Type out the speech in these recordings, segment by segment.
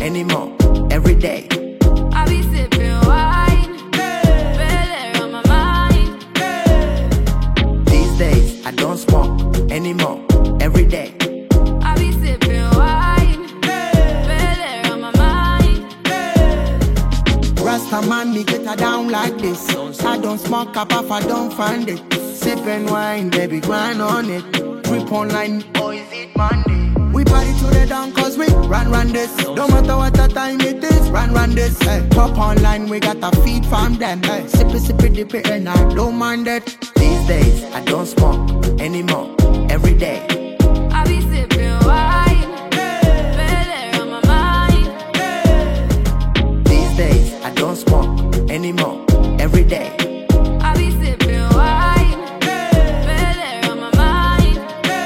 anymore. Every day. I be sipping wine, better on my mind. These days I don't smoke anymore. Every day. I be sipping wine, better on my mind. Rasta man, me get her down like this. I don't smoke up if I don't find it. Sipping wine, baby, grind on it. Trip online, or is it Monday? We party to the down cause we run this. No matter what the time it is, run this. Hey, top online, we got a feed from them. Hey, sippy, dip it, and I don't mind it. These days I don't smoke anymore. Every day. I be sipping wine, better on my mind. These days I don't smoke anymore. Every day. I be sipping wine, better on my mind.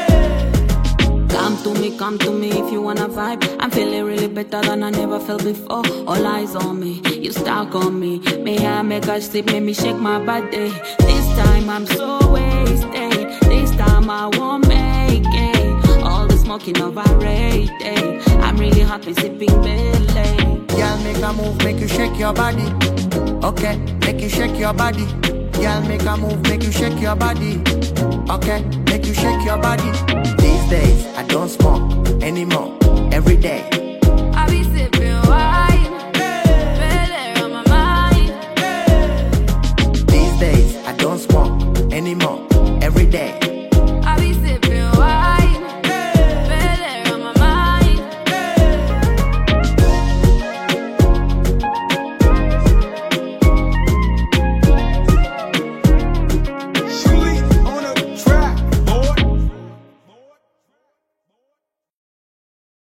Come to me if you wanna vibe. I'm feeling really better than I never felt before. All eyes on me, you stuck on me. May I make a sip, make me shake my body. This time I'm so wasted. This time I won't make it. All the smoking overrated. I'm really happy sipping belly. Girl, make a move, make you shake your body. Okay, make you shake your body. Girl, make a move, make you shake your body. Okay, make you shake your body. These days I don't smoke anymore. Every day.